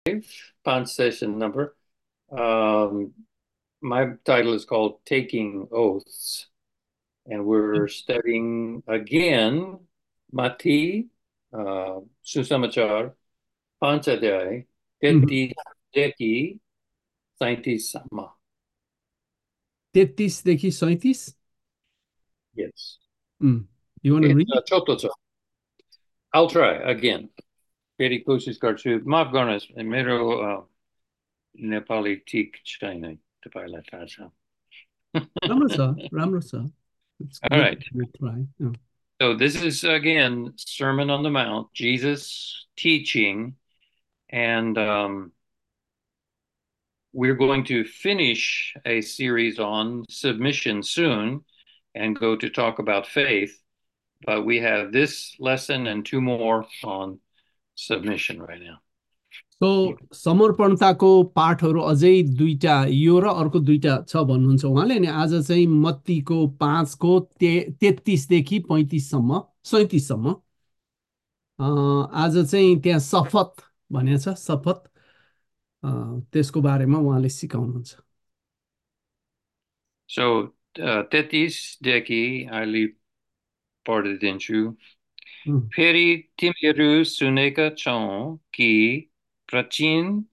Pond session number. Um, my title is called Taking Oaths, and we're studying again Mati Susamachar Panchadhyay Mhm. 33 37. 33 देखि 37. Yes. You want to read? Choto छ. I'll try again. फेरि कोसिस गर्छु माफ गर्नुहोस् मेरो नेपाली ठिक छैन तपाईँलाई थाहा छ. राम्रो छ, राम्रो छ. It's All good right. to try. Yeah. So this is again Sermon on the Mount, Jesus teaching, and we're going to finish a series on submission soon and go to talk about faith. But we have this lesson and two more on submission right now. So समर्पणताको पाठहरू अझै दुईटा यो र अर्को दुईटा छ भन्नुहुन्छ उहाँले अनि आज चाहिँ मत्तीको 5 को 33 देखि 35 सम्म 37 सम्म आज चाहिँ त्यहाँ शपथ भनेको छ शपथ त्यसको बारेमा उहाँले सिकाउनुहुन्छ. So tetis deki ali pardidenshu. Mm. Peri timiru suneka chon ki prachin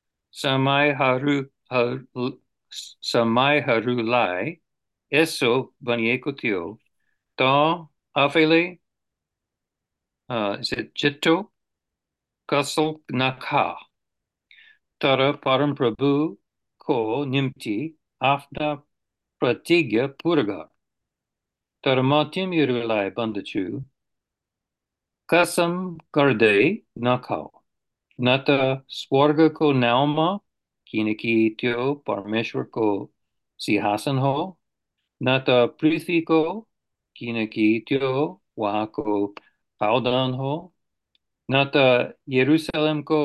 samaiharulai eso baniekotio ta afele is it jitto kasal nakha tara param prabhu ko nimti afna pratigya puraga tara matim yurulai bandachu kasam karde nakhao nata swarga ko nauma kinaki tyo parmeshwar ko सिंहासन हो न त पृथ्वीको किनकि त्यो उहाँको पावदान हो न त यरुसलेमको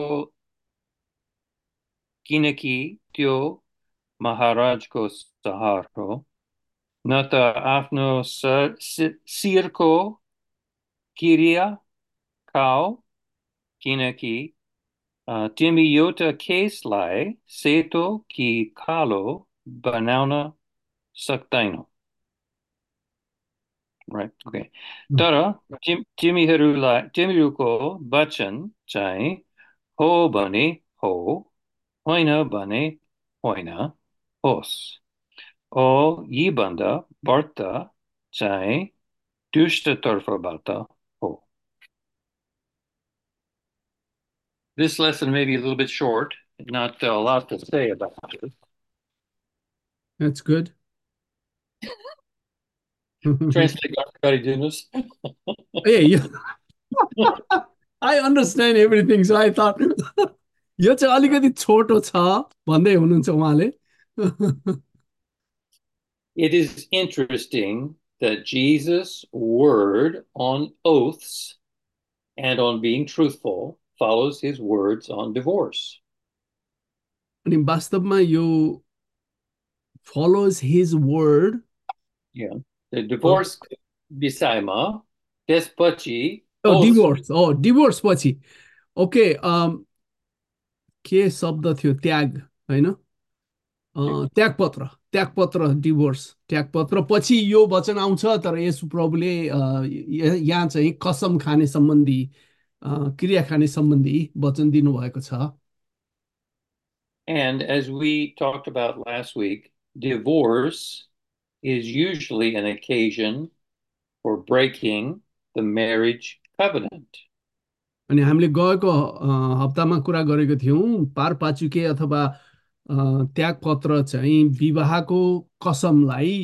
किनकि त्यो महाराजको सहर हो न त आफ्नो शिरको किरिया खाओ किनकि तिमी एउटा केसलाई सेतो कि कालो बनाउन सक्दैनौ. Right. Okay. तर तिमीहरूको वचन चाहिँ हो भने हो, होइन भने होइन होस्. ओ यीभन्दा व्रत चाहिँ दुष्टतर्फबाट हो. This lesson may be a little bit short, not a lot to say about it. That's good. Translate everybody do this. Hey, I understand everything, so I thought यो चाहिँ अलिकति छोटो छ भन्दै हुनुहुन्छ उहाँले. It is interesting that Jesus' word on oaths and on being truthful follows his words on divorce. अनि वास्तवमा यो follows his word. Yeah. The divorce विषयमा त्यसपछि oaths. डिभोर्स पछि ओके के शब्द थियो त्याग होइन त्यागपत्र डिभोर्स त्यागपत्र पछि यो वचन आउँछ तर यसु प्रभुले यहाँ चाहिँ कसम खाने सम्बन्धी क्रिया खाने सम्बन्धी वचन दिनुभएको छ. And as we talked about last week, divorce is usually an occasion for breaking the marriage covenant. अनि हामीले गएको हप्तामा कुरा गरेको थियौँ पारपाचुके अथवा त्यागपत्र चाहिँ विवाहको कसमलाई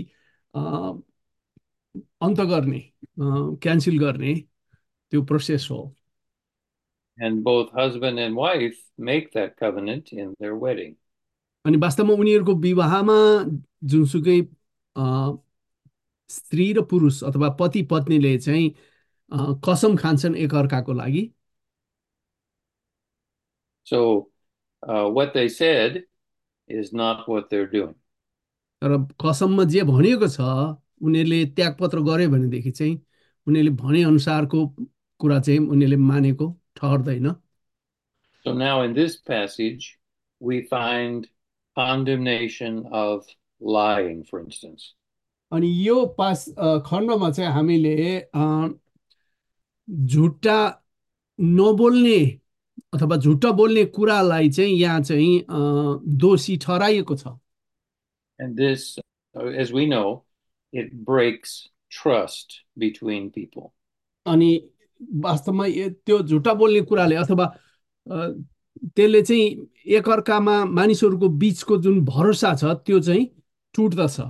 अन्त गर्ने क्यान्सल गर्ने त्यो प्रोसेस हो. And both husband and wife make that covenant in their wedding. अनि वास्तवमा उनीहरूको विवाहमा जुनसुकै स्त्री र पुरुष अथवा पति पत्नीले चाहिँ कसम खान्छन् एकअर्काको लागि. So what they said is not what they're doing. तर कसममा जे भनिएको छ उनीहरूले त्यागपत्र गरे भनेदेखि चाहिँ उनीहरूले भने अनुसारको कुरा चाहिँ उनीहरूले मानेको ठहर्दैन. So now in this passage, we find condemnation of lying, for instance. अनि यो खण्डमा चाहिँ हामीले झुट्टा नबोल्ने अथवा झुट्टा बोल्ने कुरालाई चाहिँ यहाँ चाहिँ दोषी ठहराइएको छ। And this, as we know, it breaks trust between people. अनि वास्तवमा त्यो झुट्टा बोल्ने कुराले अथवा त्यसले चाहिँ एकअर्कामा मानिसहरूको बिचको जुन भरोसा छ त्यो चाहिँ टुट्दछ।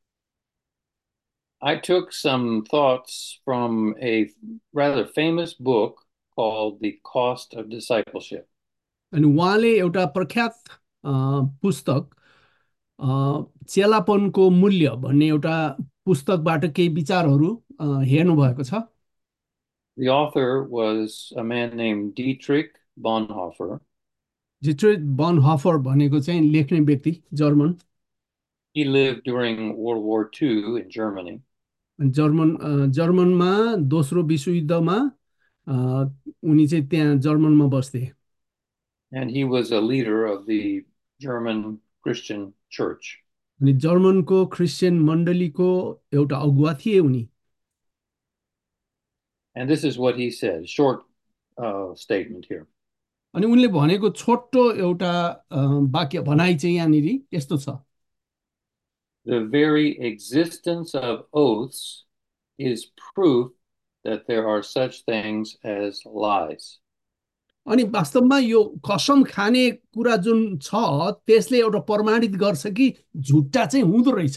I took some thoughts from a rather famous book called The Cost of Discipleship. अनि उहाँले एउटा प्रख्यात पुस्तक चेलापनको मूल्य भन्ने एउटा पुस्तकबाट केही विचारहरू हेर्नु भएको छ। The author was a man named Dietrich Bonhoeffer. डिट्रोइट बनहफर भनेको चाहिँ लेख्ने व्यक्ति German. He lived during World War II in Germany. जर्मनमा दोस्रो विश्वयुद्धमा उनी चाहिँ त्यहाँ जर्मनमा बस्थे। And he was a leader of the German Christian church. अनि जर्मनको क्रिस्चियन मण्डलीको एउटा अगुवा थिए उनी। And this is what he said, short statement here. अनि उनले भनेको छोटो एउटा वाक्य भनाइ चाहिँ यहाँनिर यस्तो छ। The very existence of oaths is proof that there are such things as lies. अनि वास्तवमा यो कसम खाने कुरा जुन छ त्यसले एउटा प्रमाणित गर्छ कि झुट्टा चाहिँ हुँदो रहेछ।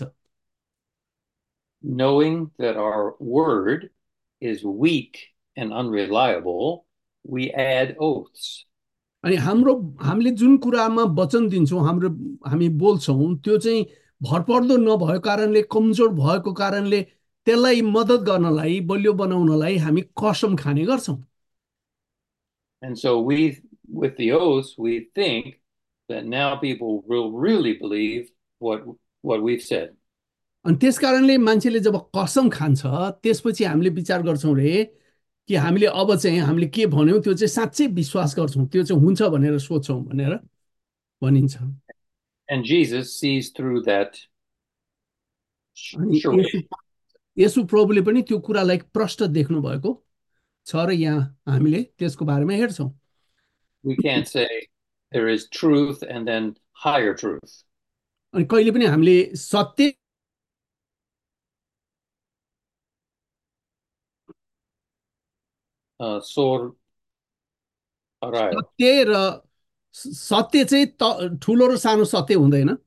Knowing that our word is weak and unreliable, we add oaths. अनि हामीले जुन कुरामा वचन दिन्छौँ हामी बोल्छौँ त्यो चाहिँ भरपर्दो नभएको कारणले कमजोर भएको कारणले त्यसलाई मद्दत गर्नलाई बलियो बनाउनलाई हामी कसम खाने गर्छौँ। And so with the oaths, we think that now people will really believe what we've said. अनि त्यस कारणले मान्छेले जब कसम खान्छ त्यसपछि हामीले विचार गर्छौँ रे कि हामीले अब चाहिँ हामीले के भन्यौँ त्यो चाहिँ साँच्चै विश्वास गर्छौँ, त्यो चाहिँ हुन्छ भनेर सोच्छौँ भनेर भनिन्छ। And Jesus sees through that. अनि येशू प्रभुले पनि त्यो कुरालाई प्रष्ट देख्नु भएको छ र यहाँ हामीले त्यसको बारेमा हेर्छौँ। We can't say there is truth and then higher truth. अनि कहिले पनि हामीले सत्य सत्य र सत्य चाहिँ ठुलो र सानो सत्य हुँदैन।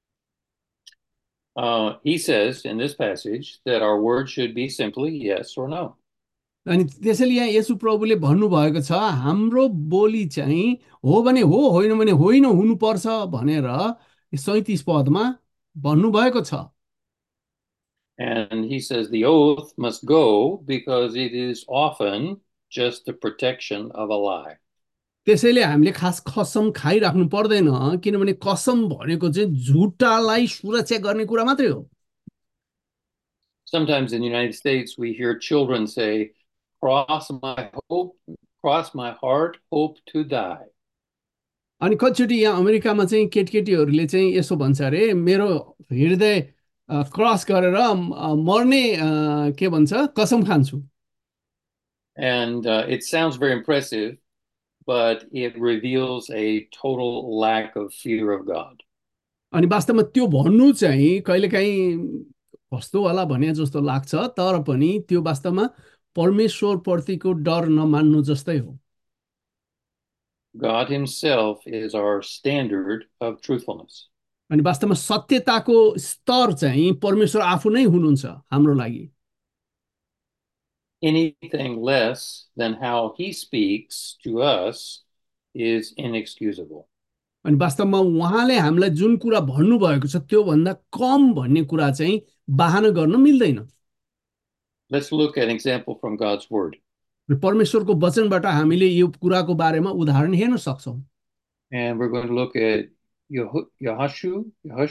He says in this passage that our word should be simply yes or no. अनि त्यसैले यहाँ येशू प्रभुले भन्नुभएको छ हाम्रो बोली चाहिँ हो भने हो, होइन भने होइन हुनुपर्छ भनेर 37 पदमा भन्नुभएको छ। And he says the oath must go because it is often just the protection of a lie. त्यसैले हामीले खास कसम खाइराख्नु पर्दैन किनभने कसम भनेको चाहिँ झुटालाई सुरक्षा गर्ने कुरा मात्रै हो। Sometimes in the United States we hear children say, cross my heart, hope to die. अनि कतिचोटि यहाँ अमेरिकामा चाहिँ केटीकेटीहरूले चाहिँ यसो भन्छ अरे मेरो हृदय क्रस गरेर मर्ने के भन्छ कसम खान्छु। And it sounds very impressive, but it reveals a total lack of fear of God. अनि वास्तवमा त्यो भन्नु चाहिँ कहिलेकाहीँ कस्तो होला भने जस्तो लाग्छ तर पनि त्यो वास्तवमा परमेश्वर प्रतिको डर नमान्नु जस्तै हो। God himself is our standard of truthfulness. अनि वास्तवमा सत्यताको स्तर चाहिँ परमेश्वर आफू नै हुनुहुन्छ हाम्रो लागि। Anything less than how he speaks to us is inexcusable. अनि वास्तवमा उहाँले हामीलाई जुन कुरा भन्नुभएको छ त्यो भन्दा कम भन्ने कुरा चाहिँ बहाना गर्न मिल्दैन। Let's look at an example from God's word. परमेश्वरको वचनबाट हामीले यो कुराको बारेमा उदाहरण हेर्न सक्छौँ। And we're going to look at Yehoshu,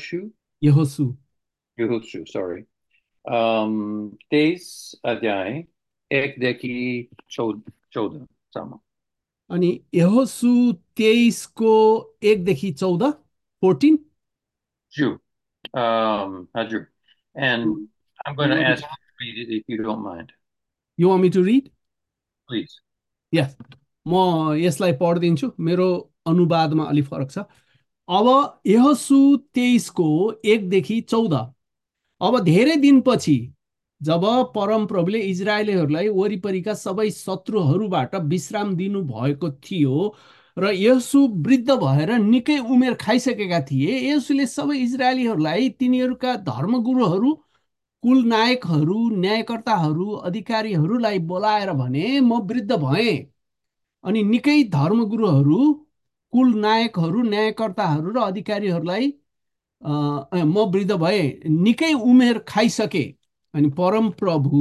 sorry. 23 अध्याय 1 देखि 14 सम्म। अनि यहोसु 23 को 1 देखि 14, 14. Drew. Drew. And I'm going to ask you to read it if you don't mind. You want me to read? Please. Yes. म यसलाई पढिदिन्छु, मेरो अनुवादमा अलि फरक छ। अब यहोसु 23 को 1 देखि 14। अब धेरै दिनपछि जब परमप्रभुले इजरायलीहरूलाई वरिपरिका सबै शत्रुहरूबाट विश्राम दिनु भएको थियो र यहोसु वृद्ध भएर निकै उमेर खाइसकेका थिए, यहोसुले सबै इजरायलीहरूलाई तिनीहरूका धर्मगुरुहरू, कुल नायकहरू, न्यायकर्ताहरू, अधिकारीहरूलाई बोलाएर भने, म वृद्ध भएँ अनि निकै धर्मगुरुहरू, कुल नायकहरू, न्यायकर्ताहरू र अधिकारीहरूलाई म वृद्ध भए, निकै उमेर खाइसके, अनि परम प्रभु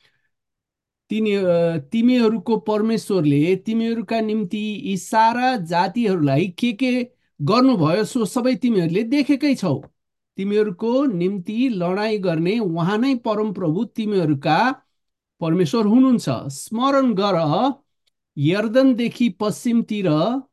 तिमीहरूको परमेश्वरले तिमीहरूका निम्ति यी सारा जातिहरूलाई के गर्नुभयो सो सबै तिमीहरूले देखेकै छौ। तिमीहरूको निम्ति लडाईँ गर्ने उहाँ नै परम प्रभु तिमीहरूका परमेश्वर हुनुहुन्छ। स्मरण गर, यर्दनदेखि पश्चिमतिर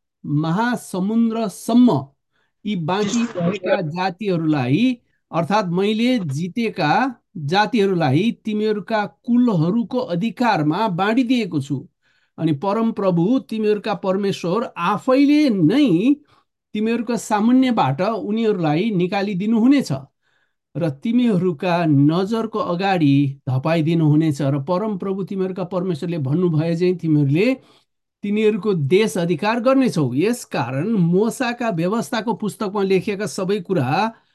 महासमुद्रसम्म यी बाँकी रहेका जातिहरूलाई, अर्थात् मैले जितेका जातिहरूलाई तिमीहरूका कुलहरूको अधिकारमा बाँडिदिएको छु। अनि परम प्रभु तिमीहरूका परमेश्वर आफैले नै तिमीहरूका सामुन्नेबाट उनीहरूलाई निकालिदिनु हुनेछ र तिमीहरूका नजरको अगाडि धपाइदिनु हुनेछ। र परम प्रभु तिमीहरूका परमेश्वरले भन्नुभए चाहिँ तिमीहरूले तिनीहरूको देश अधिकार गर्नेछौ। यसकारण मोसाका व्यवस्थाको पुस्तकमा लेखिएका सबै कुरा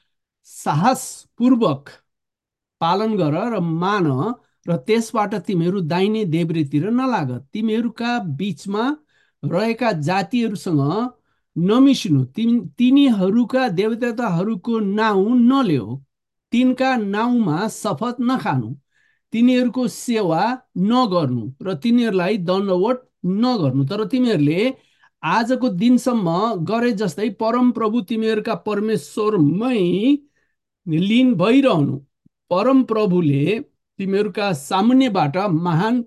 साहसपूर्वक पालन गर र मान, र त्यसबाट तिमीहरू दाहिने देब्रेतिर नलाग। तिमीहरूका बीचमा रहेका जातिहरूसँग नमिसिनु, तिनीहरूका देवताहरूको नाउँ नल्याऊ, तिनका नाउँमा शपथ नखानु, तिनीहरूको सेवा नगर्नु र तिनीहरूलाई दण्डवट नगर्नु। तर तिमीहरूले आजको दिनसम्म गरे जस्तै परम प्रभु तिमीहरूका परमेश्वरमै लीन भइरहनु। परम प्रभुले तिमीहरूका सामुन्नेबाट महान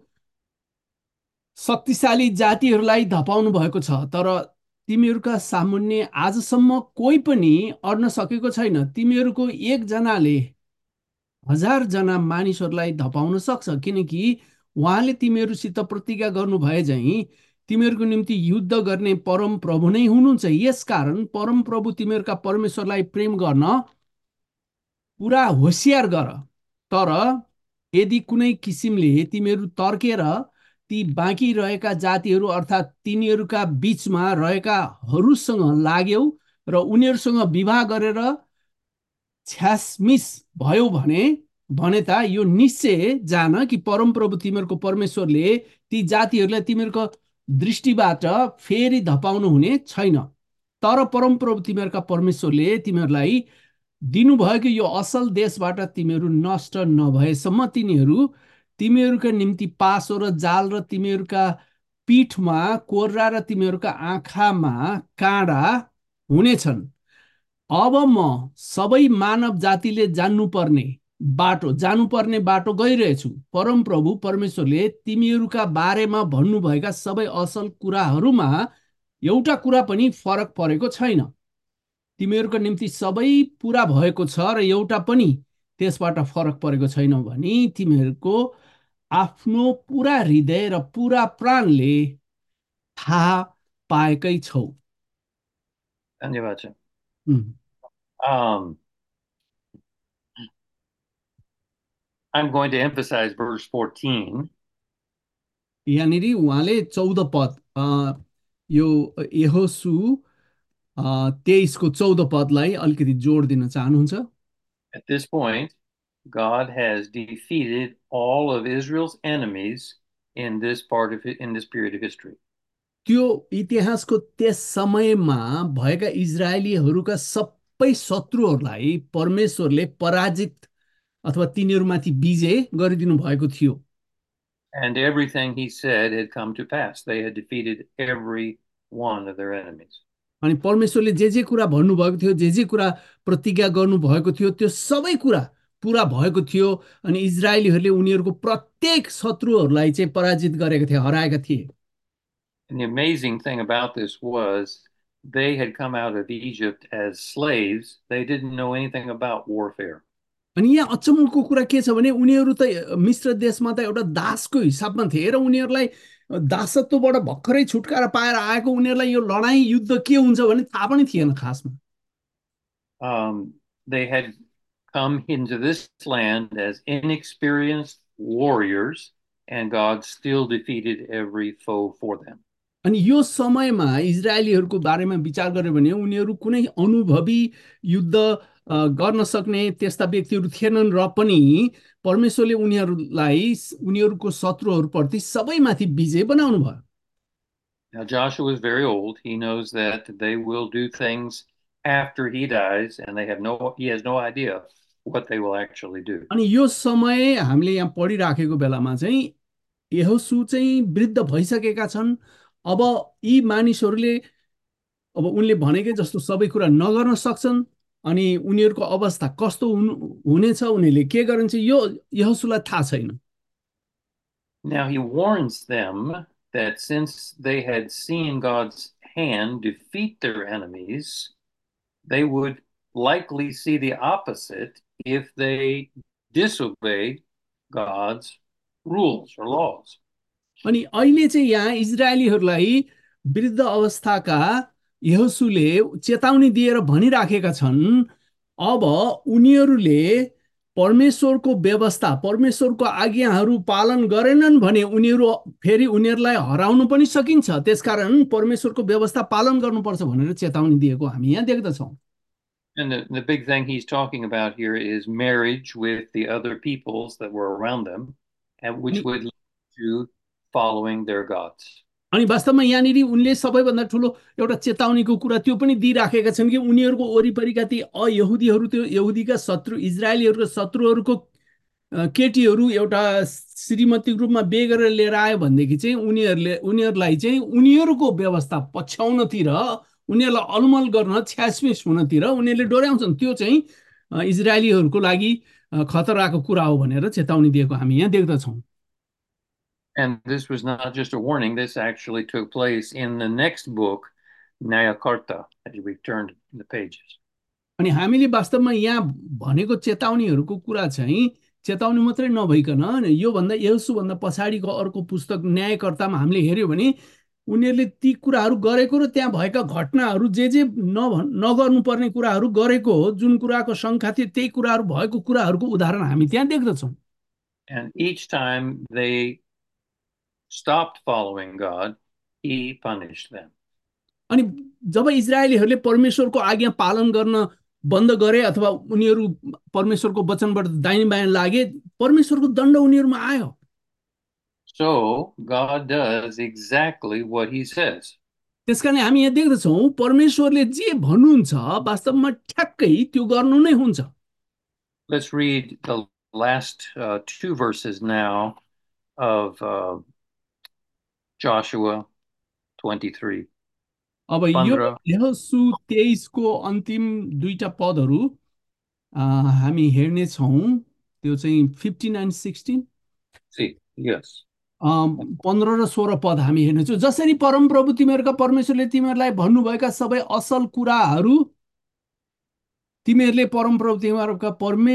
शक्तिशाली जातिहरूलाई धपाउनु भएको छ, तर तिमीहरूका सामुन्ने आजसम्म कोही पनि अड्न सकेको छैन। तिमीहरूको एकजनाले 1000 जना मानिसहरूलाई धपाउन सक्छ, किनकि उहाँले तिमीहरूसित प्रतिज्ञा गर्नुभए झैँ तिमीहरूको निम्ति युद्ध गर्ने परम प्रभु नै हुनुहुन्छ। यसकारण परम प्रभु तिमीहरूका परमेश्वरलाई प्रेम गर्न पुरा होसियार गर। तर यदि कुनै किसिमले तिमीहरू तर्केर ती बाँकी रहेका जातिहरू, अर्थात् तिनीहरूका बीचमा रहेकाहरूसँग लाग्यौ र उनीहरूसँग विवाह गरेर छ्यासमिस भयो भने त यो निश्चय जान कि परमप्रभु तिमीहरूको परमेश्वरले ती जातिहरूलाई तिमीहरूको दृष्टिबाट फेरि धपाउनु हुने छैन। तर परमप्रभु तिमीहरूका परमेश्वरले तिमीहरूलाई दिनुभएको यो असल देशबाट तिमीहरू नष्ट नभएसम्म तिमीहरूका निम्ति पासो र जाल र तिमीहरूका पीठमा कोर्रा र तिमीहरूका आँखामा काँडा हुनेछन्। अब म सबै मानव जातिले जानुपर्ने बाटो गइरहेछु। परम प्रभु परमेश्वरले तिमीहरूका बारेमा भन्नुभएका सबै असल कुराहरूमा एउटा कुरा पनि फरक परेको छैन। तिमीहरूको निम्ति सबै पुरा भएको छ र एउटा पनि त्यसबाट फरक परेको छैन भनी तिमीहरूको आफ्नो पुरा हृदय र पुरा प्राणले थाहा पाएकै छौ। धन्यवाद छ। उम्, I'm going to emphasize verse 14. यहाँनिर उहाँले 14 पद, यो यहोसु 23 को 14 पदलाई अलिकति जोड दिन चाहनुहुन्छ। At this point, God has defeated all of Israel's enemies in this period of history. त्यो इतिहासको त्यस समयमा भएका इजरायलीहरूका सबै शत्रुहरूलाई परमेश्वरले पराजित अथवा तिनीहरूमाथि विजय गरिदिनु भएको थियो। And everything he said had come to pass. They had defeated every one of their enemies. अनि परमेश्वरले जे कुरा भन्नुभएको थियो, जे कुरा प्रतिज्ञा गर्नुभएको थियो, त्यो सबै कुरा पुरा भएको थियो। अनि इजरायलीहरूले उनीहरूको प्रत्येक शत्रुहरूलाई चाहिँ पराजित गरेका थिए, हराएका थिए। And the amazing thing about this was they had come out of Egypt as slaves. They didn't know anything about warfare. अनि यहाँ अचम्मको कुरा के छ भने उनीहरू त मिश्र देशमा त एउटा दासको हिसाबमा थिए र उनीहरूलाई दासत्वबाट भर्खरै छुटकारा पाएर आएको उनीहरूलाई यो लडाईँ युद्ध के हुन्छ भने थाहा पनि थिएन खासमा। They had come into this land as inexperienced warriors, and God still defeated every foe for them. अनि यो समयमा इजरायलीहरूको बारेमा विचार गर्यो भने उनीहरू कुनै अनुभवी युद्ध गर्न सक्ने त्यस्ता व्यक्तिहरू थिएनन् र पनि परमेश्वरले उनीहरूलाई उनीहरूको शत्रुहरूप्रति सबैमाथि विजय बनाउनु भयो। Now, Joshua is very old. He knows that they will do things after he dies, and he has no idea what they will actually do. अनि यो समय हामीले यहाँ पढिराखेको बेलामा चाहिँ यहोशू चाहिँ वृद्ध भइसकेका छन्। अब यी मानिसहरूले अब उनले भनेकै जस्तो सबै कुरा नगर्न सक्छन् अनि उनीहरूको अवस्था कस्तो हुनेछ उनीहरूले के गरिन्छ यो यहोशूलाई थाहा छैन। Now he warns them that since they had seen God's hand defeat their enemies, they would likely see the opposite if they disobey God's rules or laws. अनि अहिले चाहिँ यहाँ इजरायलीहरूलाई वृद्ध अवस्थाका यहोशूले चेतावनी दिएर भनिराखेका छन् अब उनीहरूले परमेश्वरको व्यवस्था परमेश्वरको आज्ञाहरू पालन गरेनन् भने उनीहरू फेरि उनीहरूलाई हराउन पनि सकिन्छ। त्यसकारण परमेश्वरको व्यवस्था पालन गर्नुपर्छ भनेर चेतावनी दिएको हामी यहाँ देख्दछौँ। And the big thing he's talking about here is marriage with the other peoples that were around them, and which would lead to following their gods. अनि वास्तवमा यहाँनिर उनले सबैभन्दा ठुलो एउटा चेतावनीको कुरा त्यो पनि दिइराखेका छन् कि उनीहरूको वरिपरिका ती अयहुदीहरू त्यो यहुदीका शत्रु इजरायलीहरूको शत्रुहरूको केटीहरू एउटा श्रीमतीको रूपमा बिहे गरेर लिएर आयो भनेदेखि चाहिँ उनीहरूलाई चाहिँ उनीहरूको व्यवस्था पछ्याउनतिर उनीहरूलाई अलमल गर्न छ्यासमिस हुनतिर उनीहरूले डोर्याउँछन्। त्यो चाहिँ इजरायलीहरूको लागि खतराको कुरा हो भनेर चेतावनी दिएको हामी यहाँ देख्दछौँ। And this was not just a warning, this actually took place in the next book, Nyakarta, as we turned the pages. अनि हामीले वास्तवमा यहाँ भनेको चेतावनीहरूको कुरा चाहिँ चेतावनी मात्रै नभइकन योभन्दा यहोशूभन्दा पछाडिको अर्को पुस्तक न्यायकर्तामा हामीले हेर्यो भने उनीहरूले ती कुराहरू गरेको र त्यहाँ भएका घटनाहरू जे नगर्नुपर्ने कुराहरू गरेको हो जुन कुराको शङ्का थियो त्यही कुराहरू भएको कुराहरूको उदाहरण हामी त्यहाँ देख्दछौँ। And each time they stopped following God, he punished them. अनि जब इजरायलीहरूले परमेश्वरको आज्ञा पालन गर्न बन्द गरे अथवा उनीहरू परमेश्वरको वचनबाट दाहिने बायाँ लागे परमेश्वरको दण्ड उनीहरूमा आयो। So God does exactly what he says. त्यसकारण हामी यहाँ देख्दछौँ परमेश्वरले जे भन्नुहुन्छ वास्तवमा ठ्याक्कै त्यो गर्नु नै हुन्छ। Let's read the last two verses now of Joshua 23. अब यो यहोशू 23 को अन्तिम दुईटा पदहरू हामी हेर्ने छौं। त्यो चाहिँ 15 and 16 yes 15 र 16 पद हामी हेर्नेछौँ। जसरी परमप्रभु तिमीहरूका परमेश्वरले तिमीहरूलाई भन्नुभएका सबै असल कुराहरू तिमीहरूले परमप्रभु तिमीहरूका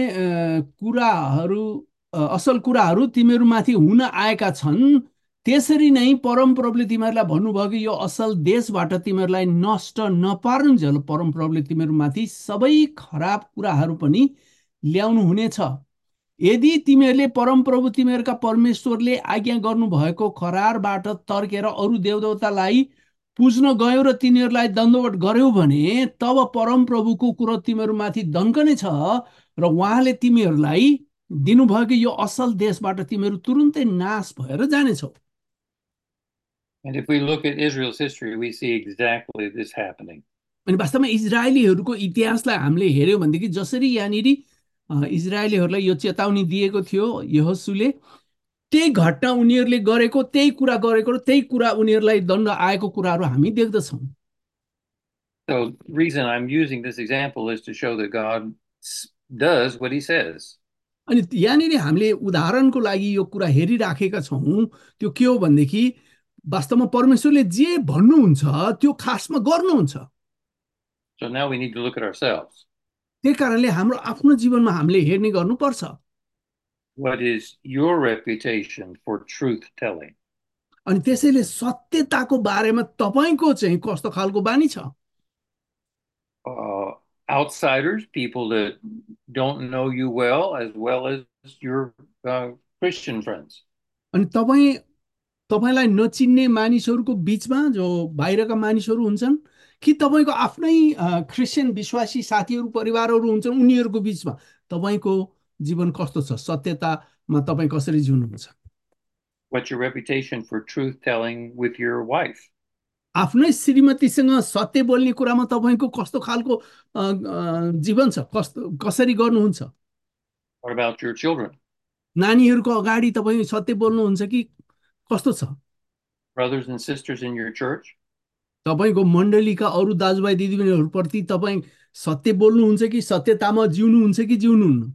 असल कुराहरू तिमीहरूमाथि हुन आएका छन् त्यसरी नै परमप्रभुले तिमीहरूलाई भन्नुभयो कि यो असल देशबाट तिमीहरूलाई नष्ट नपारुन्जेल परमप्रभुले तिमीहरूमाथि सबै खराब कुराहरू पनि ल्याउनु हुनेछ। यदि तिमीहरूले परमप्रभु तिमीहरूका परमेश्वरले आज्ञा गर्नुभएको करारबाट तर्केर अरू देवदेवतालाई पुज्न गयौ र तिनीहरूलाई दण्डवत गर्यौ भने तब परमप्रभुको कुरो तिमीहरूमाथि दण्कने छ र उहाँले तिमीहरूलाई दिनुभएको यो असल देशबाट तिमीहरू तुरुन्तै नाश भएर जानेछौ। And if we look at Israel's history, we see exactly this happening. अनि वास्तवमा इजरायलीहरूको इतिहासलाई हामीले हेर्यौं भनेदेखि जसरी यहाँनिर इजरायलीहरूलाई यो चेतावनी दिएको थियो यहोशूले त्यही घटना उनीहरूले गरेको त्यही कुरा गरेको र त्यही कुरा उनीहरूलाई दण्ड आएको कुराहरू हामी देख्दछौँ। So the reason I'm using this example is to show that God does what he says. अनि यहाँनिर हामीले उदाहरणको लागि यो कुरा हेरिराखेका छौँ। त्यो के हो भनेदेखि वास्तवमा परमेश्वरले जे भन्नुहुन्छ त्यो खासमा गर्नुहुन्छ। So now we need to look at ourselves. त्यही कारणले हाम्रो आफ्नो जीवनमा हामीले हेर्ने गर्नुपर्छ। What is your reputation for truth telling? अनि त्यसैले सत्यताको बारेमा तपाईँको चाहिँ कस्तो खालको बानी छ? Outsiders, people that don't know you well as your Christian friends. अनि तपाईँलाई नचिन्ने मानिसहरूको बिचमा जो बाहिरका मानिसहरू हुन्छन् कि तपाईँको आफ्नै क्रिस्चियन विश्वासी साथीहरू परिवारहरू हुन्छन् उनीहरूको बिचमा तपाईँको जीवन कस्तो छ? सत्यतामा तपाईँ कसरी जिउनुहुन्छ? What's your reputation for truth telling with your wife? आफ्नै श्रीमतीसँग सत्य बोल्ने कुरामा तपाईँको कस्तो खालको जीवन छ? कसरी गर्नुहुन्छ? What about your children? नानीहरूको अगाडि तपाईँ सत्य बोल्नुहुन्छ कि कस्तो छ? Brothers and sisters in your church? तपाईँको मण्डलीका अरू दाजुभाइ दिदीबहिनीहरूप्रति तपाईँ सत्य बोल्नुहुन्छ कि सत्यतामा जिउनुहुन्छ कि जिउनुहुन्न?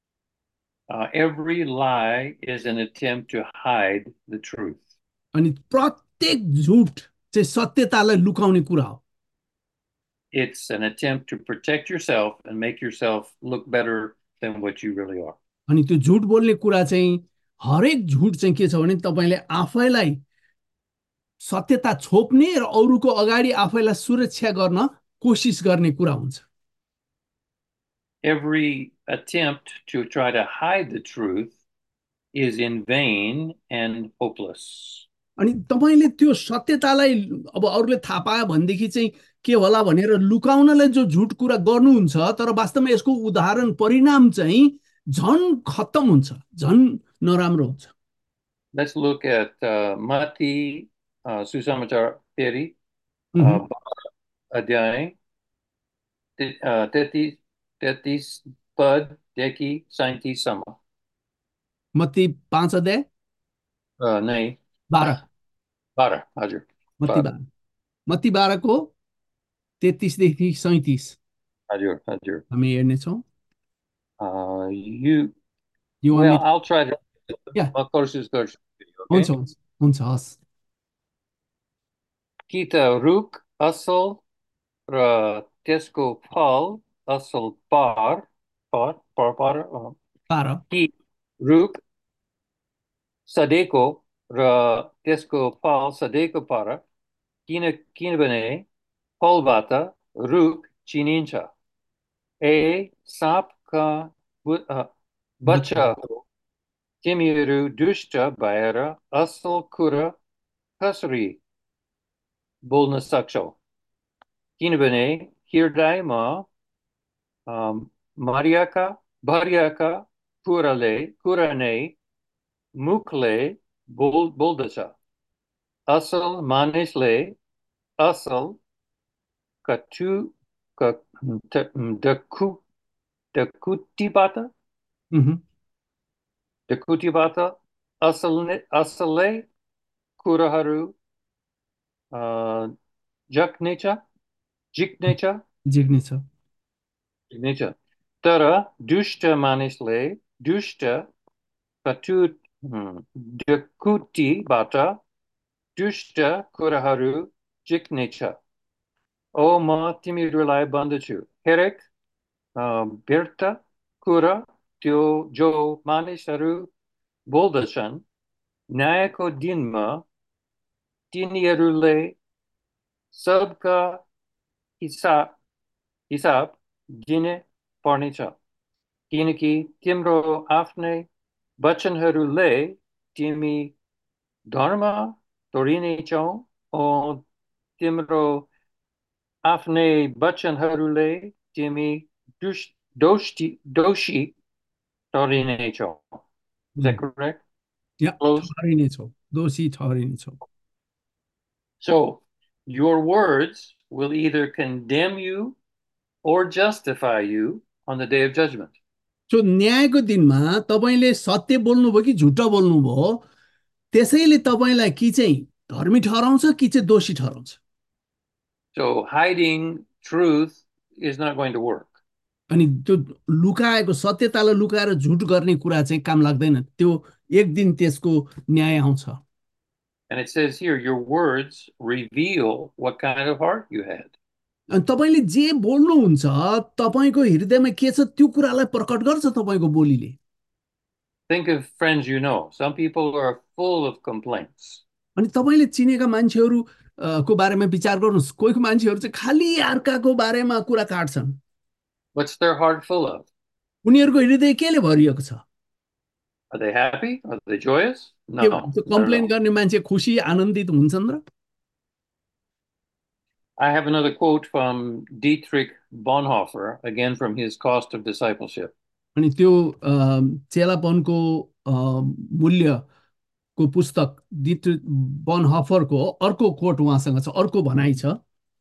Every lie is an attempt to hide the truth. अनि प्रत्येक झुट चाहिँ सत्यतालाई लुकाउने कुरा हो। It's an attempt to protect yourself and make yourself look better than what you really are. अनि त्यो झुट बोल्ने कुरा चाहिँ हरेक झुट चाहिँ के छ भने तपाईँले आफैलाई सत्यता छोप्ने र अरूको अगाडि आफैलाई सुरक्षा गर्न कोसिस गर्ने कुरा हुन्छ। Every attempt to try to hide the truth is in vain and hopeless. अनि तपाईँले त्यो सत्यतालाई अब अरूले थाहा पायो भनेदेखि चाहिँ के होला भनेर लुकाउनलाई जो झुट कुरा गर्नुहुन्छ तर वास्तवमा यसको उदाहरण परिणाम चाहिँ झन खत्तम हुन्छ, झन नराम्रो हुन्छ। Let's look at Mati Susamachar Peri Adhyay Tetis Pad Deki Sainti Sama. Matthew 5 अध्याय नहीं 12 12 हजुर मत्ती 12 को 33 देखि 37 हजुर हजुर हामी हेर्नेछौँ। Well, I'll try to हुन्छ okay? हुन्छ हस्। Kita Ruk Asal Ra Tesco Paul Asal Par Ki Ruk Sadeko Ra Tesco Paul Sadeko Para Kina Bene Polvata Ruk Chinincha Sap Ka Bacha Timiru Dushta Baera Asal Kura Kasri Bolna Saksho Kinabane Hirdai Ma Mariaka Bariaka Kurane Mukle Boldasa Asal Manisle Asal Katu Dakutibata Dakutibata Asale Kuraharu Jiknecha Tara Dushta Manisle Dushta Katu Dakuti Bata Dushta Kuraharu Jiknecha O Ma Timirulai Bandachu Herek Berta Kura Tio Jo Manisaru Boldashan Nayako Dinma Tinierule Sabka Hisab Gine Parnicha Kiniki Timro Afne Bachanharule Timi Dharma Torini Chon O Timro Afne Bachanharule Timi Doshi Torini Chon. Is that correct? Yeah, Doshi Torini. So your words will either condemn you or justify you on the day of judgment. So न्यायको दिनमा तपाईले सत्य बोल्नुभयो कि झुटा बोल्नुभयो त्यसैले तपाईलाई कि चाहिँ धर्मी ठहराउँछ कि चाहिँ दोषी ठहराउँछ। So hiding truth is not going to work. अनि त्यो लुकाएको सत्यतालाई लुकाएर झुट गर्ने कुरा चाहिँ काम लाग्दैन। त्यो एक दिन त्यसको न्याय आउँछ। And it says here, your words reveal what kind of heart you had. अनि तपाईँले जे बोल्नुहुन्छ तपाईँको हृदयमा के छ त्यो कुरालाई प्रकट गर्छ तपाईँको बोलीले। Think of friends you know. Some people are full of complaints. अनि तपाईँले चिनेका मान्छेहरू को बारेमा विचार गर्नुहोस्, कोही मान्छेहरू चाहिँ खालि अर्काको बारेमा कुरा काट्छन्। What's their heart full of? उनीहरूको हृदय केले भरिएको छ? Are they happy? Are they joyous? के No, भन्छ, not at कम्प्लेन all. गर्ने मान्छे खुसी आनन्दित हुन्छन् र? I have another quote from Dietrich Bonhoeffer, again from his Cost of Discipleship. अनि त्यो चेलापनको मूल्यको पुस्तक डिट्रिक बनहफरको अर्को कोट उहाँसँग छ, अर्को भनाइ छ।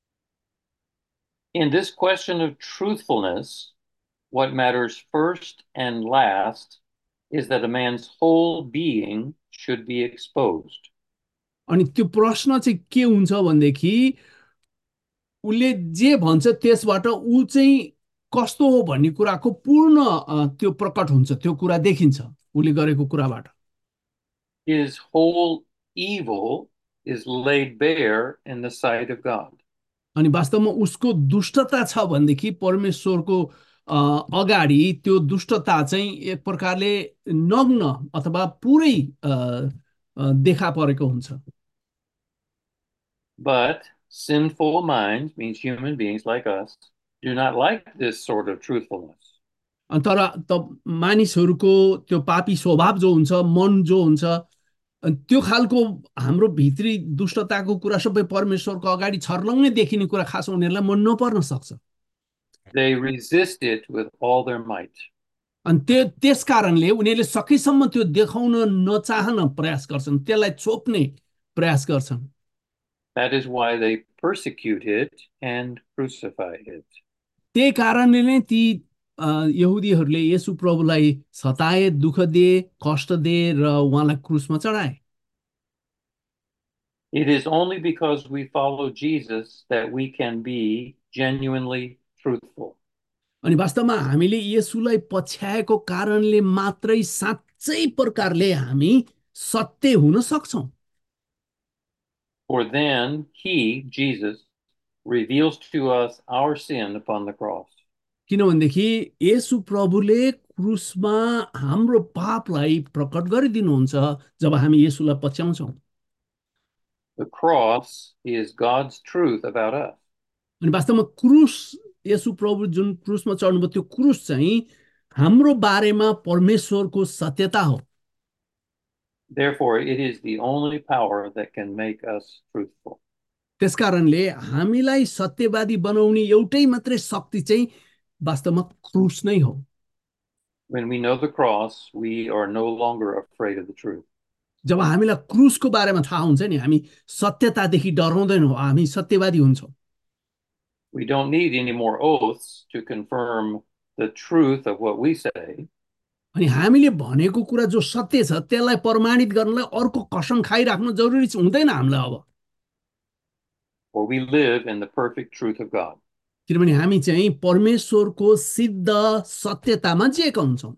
In this question of truthfulness, what matters first and last is that a man's whole being should be exposed. अनि त्यो प्रश्न चाहिँ के हुन्छ भनेदेखि उसले जे भन्छ त्यसबाट ऊ चाहिँ कस्तो हो भन्ने कुराको पूर्ण त्यो प्रकट हुन्छ, त्यो कुरा देखिन्छ उसले गरेको कुराबाट। His whole evil is laid bare in the sight of God. अनि वास्तवमा उसको दुष्टता छ भनेदेखि परमेश्वरको अगाडि त्यो दुष्टता चाहिँ एक प्रकारले नग्न अथवा पुरै देखा परेको हुन्छ। But sinful minds, means human beings like us, do not like this sort of truthfulness. तर मानिसहरूको त्यो पापी स्वभाव जो हुन्छ, मन जो हुन्छ, त्यो खालको हाम्रो भित्री दुष्टताको कुरा सबै परमेश्वरको अगाडि छर्लङ्गै देखिने कुरा खास उनीहरूलाई मन नपर्न सक्छ। They resist it with all their might. अनि त्यस कारणले उनीहरूले सकेसम्म त्यो देखाउन नचाहन प्रयास गर्छन्, त्यसलाई छोप्ने प्रयास गर्छन्। That is why they persecute it and crucify it. त्यही कारणले नै ती यहुदीहरूले येशू प्रभुलाई सताए, दुःख दिए, कष्ट दिए र उहाँलाई क्रुसमा चढाए। It is only because we follow Jesus that we can be genuinely truthful. अनि वास्तवमा हामीले येशूलाई पछ्याएको कारणले मात्रै साँच्चै प्रकारले हामी सत्य हुन सक्छौं। For then he, Jesus, reveals to us our sin upon the cross. किनभनेदेखि येशू प्रभुले क्रुसमा हाम्रो पापलाई प्रकट गरिदिनुहुन्छ जब हामी येशूलाई पछ्याउँछौं। The cross is God's truth about us. अनि वास्तवमा क्रुस, येशू प्रभु जुन क्रुसमा चढ्नुभयो त्यो क्रुस चाहिँ हाम्रो बारेमा परमेश्वरको सत्यता हो। Therefore, it is the only power that can make us truthful. त्यसकारणले हामीलाई सत्यवादी बनाउने एउटै मात्रै शक्ति चाहिँ वास्तवमा क्रुस नै हो। When we know the cross, we are no longer afraid of the truth. जब हामीलाई क्रुसको बारेमा थाहा हुन्छ नि, हामी सत्यतादेखि डराउँदैनौँ, हामी सत्यवादी हुन्छौँ। We don't need any more oaths to confirm the truth of what we say. अनि हामीले भनेको कुरा जो सत्य छ त्यसलाई प्रमाणित गर्नलाई अर्को कसम खाइराख्नु जरुरी हुँदैन हामीलाई अब। For we live in the perfect truth of God. किनभने हामी चाहिँ परमेश्वरको सिद्ध सत्यतामा जिएका हुन्छौँ।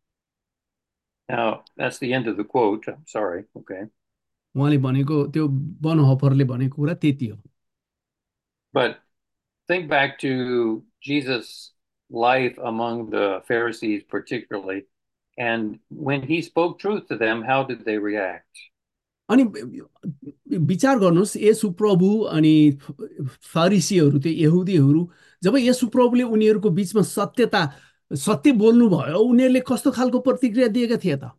Now, that's the end of the quote. I'm sorry. Okay. उहाँले भनेको त्यो बनहफरले भनेको कुरा त्यति हो। But think back to Jesus' life among the Pharisees, particularly. And when he spoke truth to them, how did they react? अनि विचार गर्नुहोस्, येशू प्रभु अनि फरिसीहरू, त्यो यहुदीहरू, जब येशू प्रभुले उनीहरूको बीचमा सत्य बोल्नु भयो, उनीहरूले कस्तो खालको प्रतिक्रिया दिएका थिए त?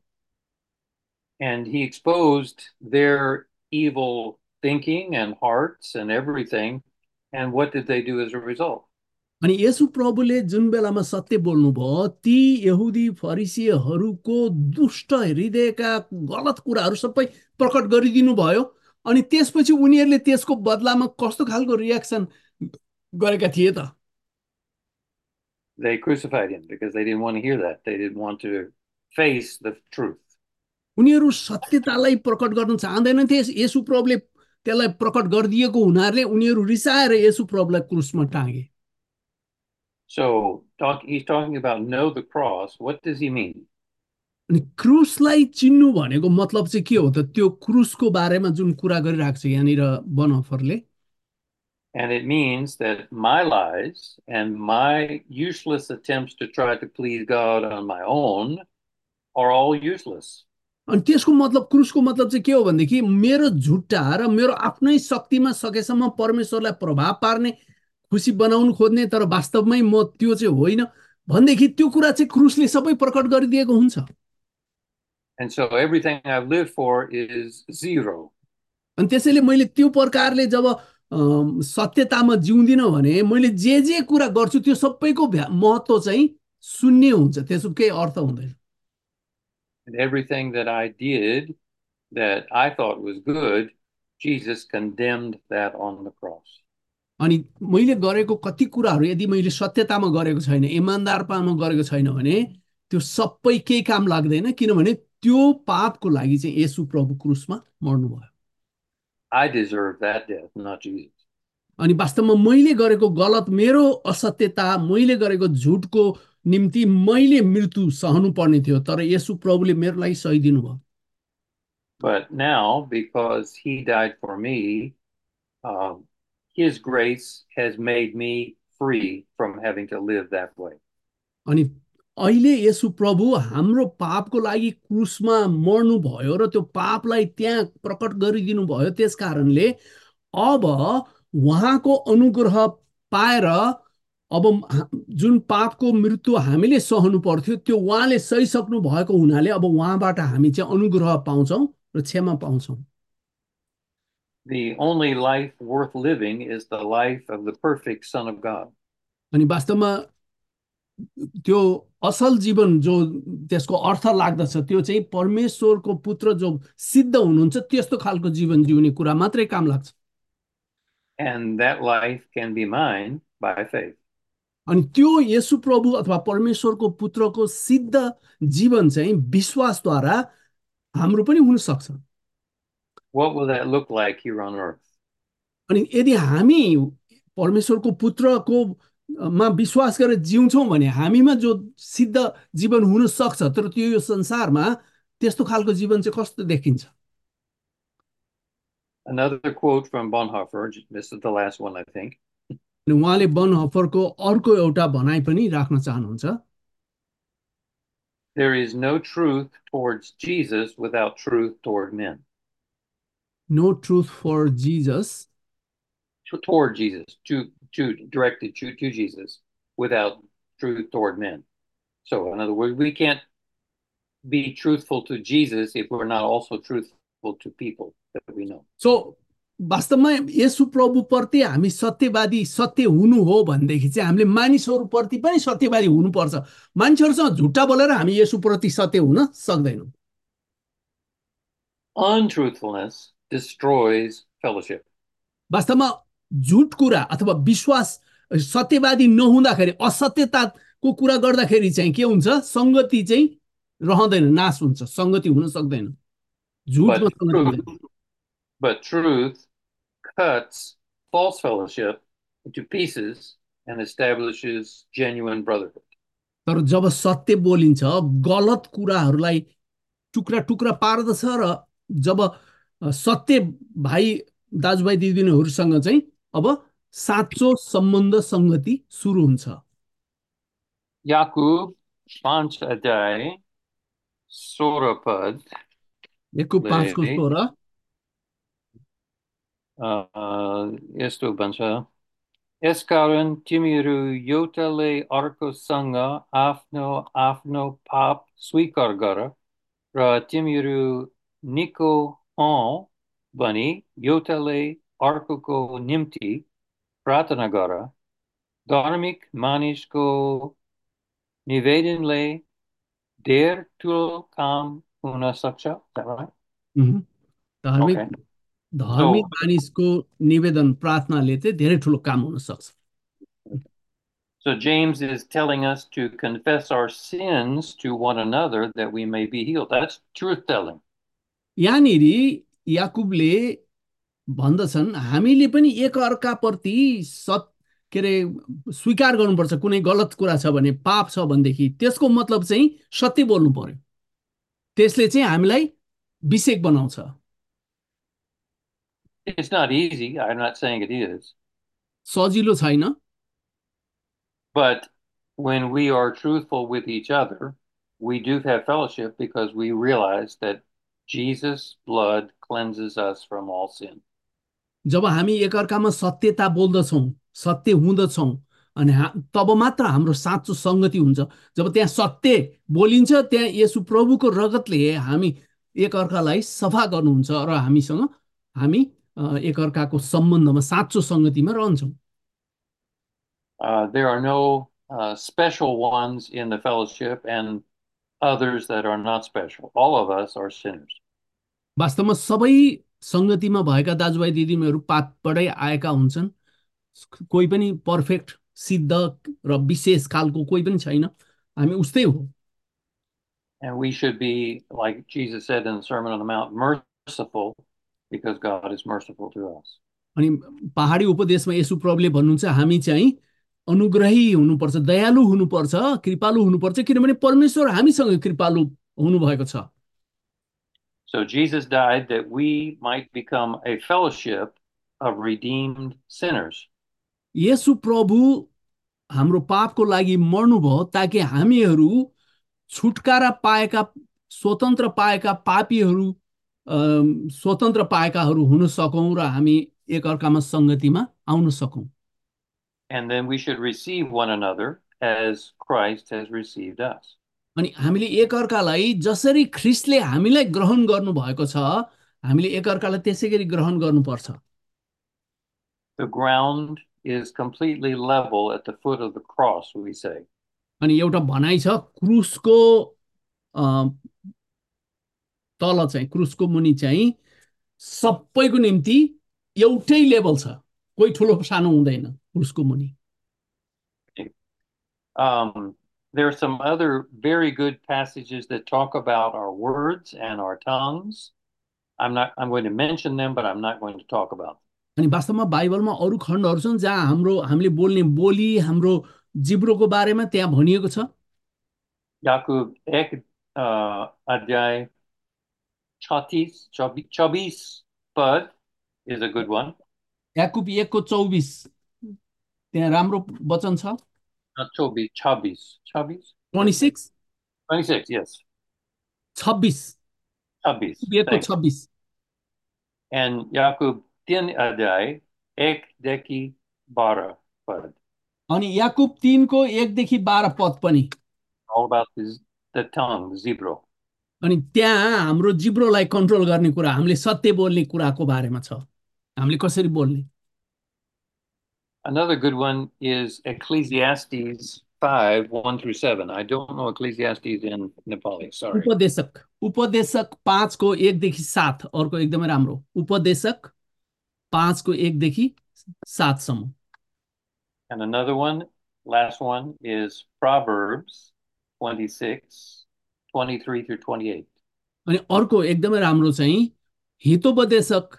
And he exposed their evil thinking and hearts and everything. And what did they do as a result? अनि येशू प्रभुले जुन बेलामा सत्य बोल्नुभयो, ती यहुदी फरिसीहरूको दुष्ट हृदयका गलत कुराहरू सबै प्रकट गरिदिनु भयो। अनि त्यसपछि उनीहरूले त्यसको बदलामा कस्तो खालको रियाक्सन गरेका थिए त? They crucified him because they didn't want to hear that. They didn't want to face the truth. उनीहरू सत्यतालाई प्रकट गर्न चाहँदैनथे। येशू प्रभुले त्यसलाई प्रकट गरिदिएको हुनाले उनीहरू रिसाएर येशू प्रभुलाई क्रुसमा टाँगे। So he's talking about know the cross. What does he mean? अनि क्रुसलाई चिन्नु भनेको मतलब चाहिँ के हो त? त्यो क्रुसको बारेमा जुन कुरा गरिरहेको छ यहाँनिर बनहफरले, And it means that my lies and my useless attempts to try to please God on my own are all useless. अनि त्यसको मतलब क्रुसको मतलब चाहिँ के हो भनेदेखि मेरो झुट्टा र मेरो आफ्नै शक्तिमा सकेसम्म परमेश्वरलाई प्रभाव पार्ने, खुसी बनाउनु खोज्ने, तर वास्तवमै म त्यो चाहिँ होइन भनेदेखि त्यो कुरा चाहिँ क्रुसले सबै प्रकट गरिदिएको हुन्छ। And so everything I've lived for is zero. अनि त्यसैले मैले त्यो प्रकारले जब सत्यतामा जिउँदिनँ भने मैले जे जे कुरा गर्छु त्यो सबैको महत्त्व चाहिँ शून्य हुन्छ, त्यसको केही अर्थ हुँदैन। And everything that I did that I thought was good, Jesus condemned that on the cross. अनि मैले गरेको कति कुराहरू यदि मैले सत्यतामा गरेको छैन, इमान्दारतामा गरेको छैन भने त्यो सबै केही काम लाग्दैन, किनभने त्यो पापको लागि चाहिँ येशू प्रभु क्रुसमा मर्नुभयो। I deserve that death, not Jesus. अनि वास्तवमा मैले गरेको गलत, मेरो असत्यता, मैले गरेको झुटको निम्ति मैले मृत्यु सहनु पर्ने थियो, तर येशू प्रभुले मेरो लागि सहिदिनु भयो। But now, because he died for me, um, his grace has made me free from having to live that way. अनि अहिले येशू प्रभु हाम्रो पापको लागि क्रुसमा मर्नु भयो र त्यो पापलाई त्यहाँ प्रकट गरिदिनु भयो, त्यस कारणले अब उहाँको अनुग्रह पाएर अब जुन पापको मृत्यु हामीले सहनु पर्थ्यो त्यो उहाँले सहिसक्नु भएको हुनाले अब उहाँबाट हामी चाहिँ अनुग्रह पाउँछौँ र क्षमा पाउँछौँ। The only life worth living is the life of the perfect Son of God. अनि वास्तवमा त्यो असल जीवन जो त्यसको अर्थ लाग्दछ त्यो चाहिँ परमेश्वरको पुत्र जो सिद्ध हुनुहुन्छ त्यस्तो खालको जीवन जिउने कुरा मात्रै काम लाग्छ। And that life can be mine by faith. अनि त्यो येशू प्रभु अथवा परमेश्वरको पुत्रको सिद्ध जीवन चाहिँ विश्वासद्वारा हाम्रो पनि हुन सक्छ। What will that look like here on earth? अनि यदि हामी परमेश्वरको पुत्रको मा विश्वास गरेर जिउँछौँ भने हामीमा जो सिद्ध जीवन हुन सक्छ, तर त्यो यो संसारमा त्यस्तो खालको जीवन चाहिँ कस्तो देखिन्छ? Another quote from Bonhoeffer, this is the last one, I think. अनि उहाँले बनहफरको अर्को एउटा भनाइ पनि राख्न चाहनुहुन्छ। There is no truth towards Jesus without truth toward men. No truth for Jesus. Toward Jesus, directed to Jesus without truth toward men. So in other words, we can't be truthful to Jesus if we're not also truthful to people that we know. So वास्तवमा येशू प्रभुप्रति हामी सत्यवादी सत्य हुनु हो भनेदेखि चाहिँ हामीले मानिसहरूप्रति पनि सत्यवादी हुनुपर्छ। मानिसहरूसँग झुट्टा बोलेर हामी येशूप्रति सत्य हुन सक्दैनौँ। Untruthfulness destroys fellowship. वास्तवमा झुट कुरा अथवा विश्वास सत्यवादी नहुँदाखेरि असत्यताको कुरा गर्दाखेरि चाहिँ के हुन्छ? संगति चाहिँ रहँदैन, नाश हुन्छ, संगति हुन सक्दैन। झुटमा संगति हुँदैन। But truth cuts false fellowship into pieces and establishes genuine brotherhood. तर जब सत्य बोलिन्छ गलत कुराहरूलाई टुक्रा टुक्रा पार्दछ र जब सत्य भाइ दाजुभाइ दिदीबहिनीहरूसँग चाहिँ अब साँचो सम्बन्ध संगति सुरु हुन्छ। याकूब 5 अध्याय 16 पद, याकूब 5:16 यस्तो भन्छ, यसकारण तिमीहरू एउटाले अर्कोसँग आफ्नो आफ्नो पाप स्वीकार गर र तिमीहरू निको हौ भनी एउटाले अर्कोको निम्ति प्रार्थना गर। धार्मिक मानिसको निवेदनले धेर ठुलो काम हुन सक्छ। धार्मिक मानिसको निवेदन प्रार्थनाले चाहिँ धेरै ठुलो काम हुन सक्छ। So James is telling us to confess our sins to one another that we may be healed. That's truth telling. यहाँनिर याकुबले भन्दछन् हामीले पनि एक अर्काप्रति के अरे स्वीकार गर्नुपर्छ। कुनै गलत कुरा छ भने, पाप छ भनेदेखि त्यसको मतलब चाहिँ सत्य बोल्नु पर्यो। त्यसले चाहिँ हामीलाई विषेक बनाउँछ। It's not easy. I'm not saying it is. सजिलो छैन, But when we are truthful with each other, we do have fellowship because we realize that Jesus' blood cleanses us from all sin. जब हामी एकअर्कामा सत्यता बोल्दछौँ, सत्य हुँदछौँ, अनि तब मात्र हाम्रो साँचो सङ्गति हुन्छ। जब त्यहाँ सत्य बोलिन्छ, त्यहाँ येशू प्रभुको रगतले हामी एकअर्कालाई सफा गर्नुहुन्छ र हामी एकअर्काको सम्बन्धमा साँचो सङ्गतिमा रहन्छौँ। There are no special ones in the fellowship and others that are not special. All of us are sinners. वास्तवमा सबै सङ्गतिमा भएका दाजुभाइ दिदीबहिनीहरू पापबाटै आएका हुन्छन्। कोही पनि पर्फेक्ट सिद्ध र विशेष खालको कोही पनि छैन, हामी उस्तै हो। And we should be, like Jesus said in the Sermon on the Mount, merciful because God is merciful to us. अनि पहाडी उपदेशमा येशू प्रभुले भन्नुहुन्छ हामी चाहिँ अनुग्रही हुनुपर्छ, दयालु हुनुपर्छ, कृपालु हुनुपर्छ, किनभने परमेश्वर हामीसँग कृपालु हुनुभएको छ। So Jesus died that we might become a fellowship of redeemed sinners. येशू प्रभु हाम्रो पापको लागि मर्नुभयो ताकि हामीहरू छुटकारा पाएका, स्वतन्त्र पाएका पापीहरू स्वतन्त्र पाएकाहरू हुन सकौँ र हामी एकअर्कामा सङ्गतिमा आउन सकौँ। And then we should receive one another as Christ has received us. अनि हामीले एकअर्कालाई जसरी ख्रिस्टले हामीलाई ग्रहण गर्नुभएको छ, हामीले एकअर्कालाई त्यसै गरी ग्रहण गर्नुपर्छ। The ground is completely level at the foot of the cross, we say. अनि एउटा भनाइ छ, क्रुसको तल चाहिँ, क्रुसको मुनि चाहिँ सबैको निम्ति एउटै लेभल छ, कोही ठुलो सानो हुँदैन क्रुसको मुनि। There are some other very good passages that talk about our words and our tongues. I'm going to mention them, but I'm not going to talk about them. अनि वास्तवमा बाइबलमा अरू खण्डहरू छन् जहाँ हामीले बोल्ने बोली, हाम्रो जिब्रोको बारेमा त्यहाँ भनिएको छ। याकूब 1 अध्याय 26 पद is a good one. Yakub 1 को 24 त्यहाँ राम्रो वचन छ। Not 26. 26? 26, yes. 26. 26. 1 को 26. And Yakub 3 अध्याय 1 देखि 12 पद. अनि याकूब 3 को 1 देखि 12 पद पनि. All about the tongue, the zibro. अनि त्यहाँ हाम्रो जिब्रोलाई कन्ट्रोल गर्ने कुरा, हामीले सत्य बोल्ने कुराको बारेमा छ, हामीले कसरी बोल्ने। Another good one is Ecclesiastes 5, 1 through 7. I don't know Ecclesiastes in Nepali, sorry. उपदेशक 5 को 1 देखि 7, अर्को एकदमै राम्रो। उपदेशक 5 को 1 देखि 7 सम्म। And another one, last one, is Proverbs 26, 23 through 28. अनि अर्को एकदमै राम्रो चाहिँ हितोपदेशक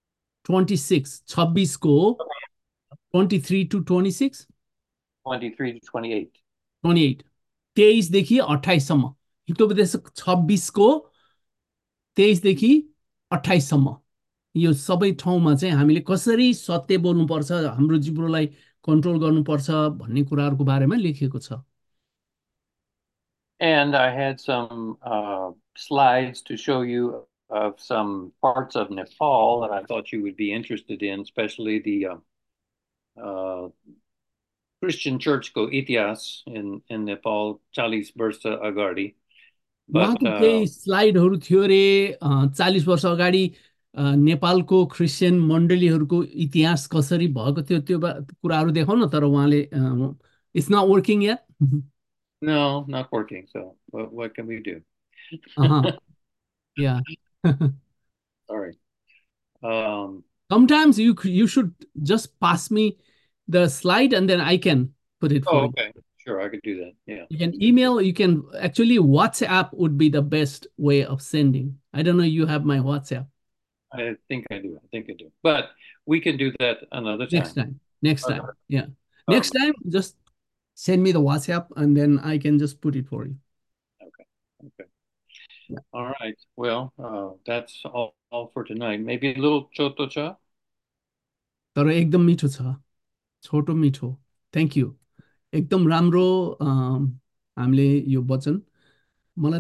26 को 23 to 26, 23 to 28. 23 देखि 28 सम्म। हितोपदेशक 26 को 23 देखि 28 सम्म। यो सबै ठाउँमा चाहिँ हामीले कसरी सत्य बोल्नुपर्छ, हाम्रो जिब्रोलाई कन्ट्रोल गर्नुपर्छ भन्ने कुराहरुको बारेमा लेखिएको छ। And I had some slides to show you of some parts of Nepal that I thought you would be interested in, especially the Christian church को इतिहास in Nepal 40 वर्ष अगाडि। उहाँको केही स्लाइडहरु थियो रे 40 वर्ष अगाडि नेपालको क्रिश्चियन मण्डलीहरुको इतिहास कसरी भएको थियो त्यो कुराहरु देखाउन, तर उहाँले it's not working yet. No, not working. So what can we do? Yeah. Sorry. Sometimes you should just pass me the slide and then I can put it for you. Okay. Sure, I could do that. Yeah. You can email, you can actually WhatsApp would be the best way of sending. I don't know, you have my WhatsApp. I think I do. But we can do that another time. Next time. Yeah. Next time, just send me the WhatsApp and then I can just put it for you. Okay. All right. Well, that's all for tonight. Maybe a little chotocha. तर एकदम मिठो छ, छोटो मिठो। Thank you. एकदम राम्रो हामीले यो वचन